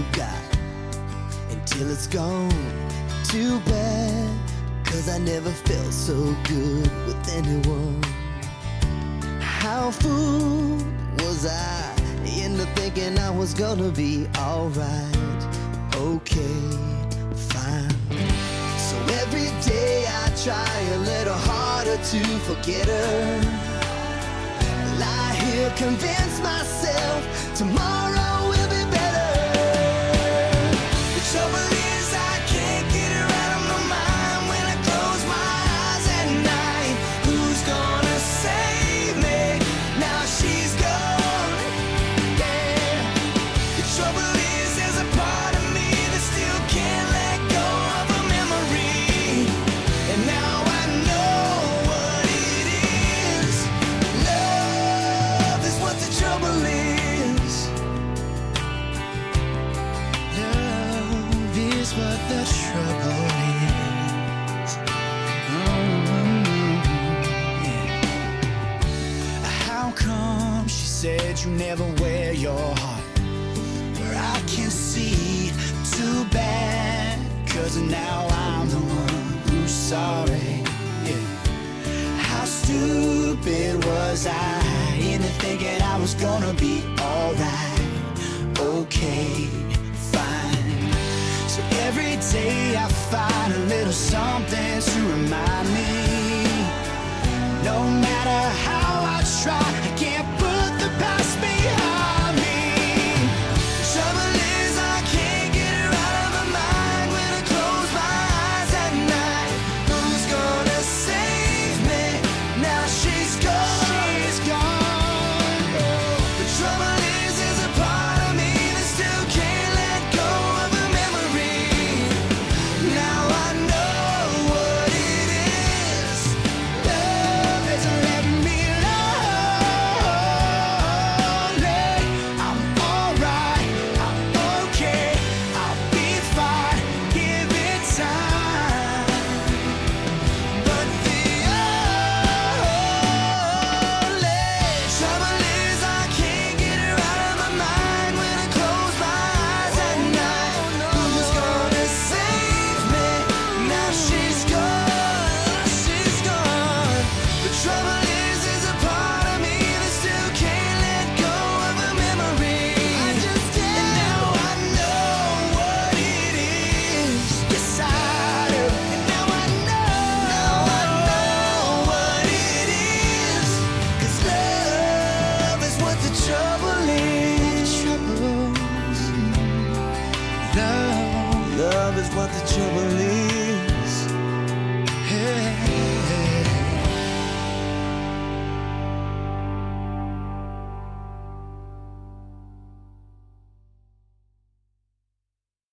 got until it's gone. Too bad, 'cause I never felt so good with anyone. How fooled was I into thinking I was gonna be alright? Okay, fine. So every day I try a little harder to forget her. Lie here, convince myself tomorrow will be better. The trouble is I can't get her out of my mind when I close my eyes at night. Who's gonna save me now she's gone? Yeah. The trouble is there's a part of me that still can't let go of a memory. And now I know what it is. Love is what the trouble is. Love is what the trouble is. Yeah. How come she said you never wear your heart where I can see? Too bad, 'cause now I'm the one who's sorry. Yeah. How stupid was I into thinking I was gonna be alright? Okay, fine. So every day I find a little something to remind me. No matter how I try, I can't put the past behind me. The trouble is I can't get her out of my mind when I close my eyes at night. Who's gonna save me now she's gone? She's gone. The trouble is there's a part of me that still can't let go of a memory. Now I know what it is. Love isn't letting me lonely. I'm alright, I'm okay, I'll be fine, give it time. But the only trouble is I can't get her out of my mind when I close my eyes at night. Who's gonna save me now she's gone? She's gone. The trouble is there's a part of me that still can't let go of a memory. I just can't. And now I know what it is. Yes, I do. And now I know what it is. 'Cause love is what the trouble is. Love is what the trouble is.